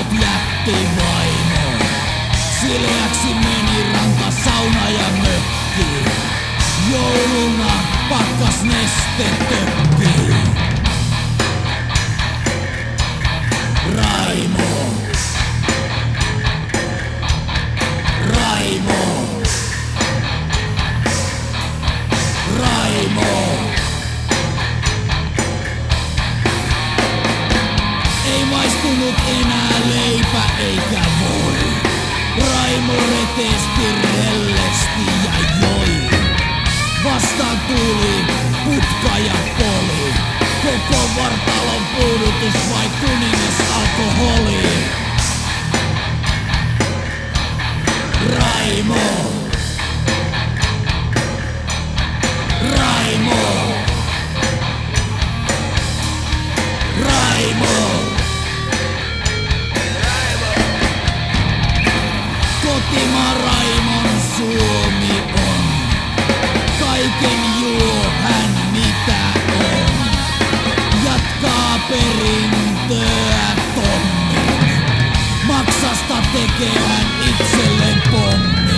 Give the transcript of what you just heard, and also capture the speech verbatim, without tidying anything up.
Raimot jätti vaimo. Sileäksi meni ranta, sauna ja mökki. Jouluna pakkas neste tökki. Raimo. Raimo. Raimo. Ei maistunut enää leipä eikä voi. Raimo retesti rellesti ja joi. Vastaan tuli putka ja poli. Koko vartalon puudutus vai kuningas alkoholi. Raimo. Raimo. Raimo. Kotimaa Raimon Suomi on. Kaiken juo hän mitä on. Jatkaa perintöä tonnin. Maksasta tekee hän itselleen pommi.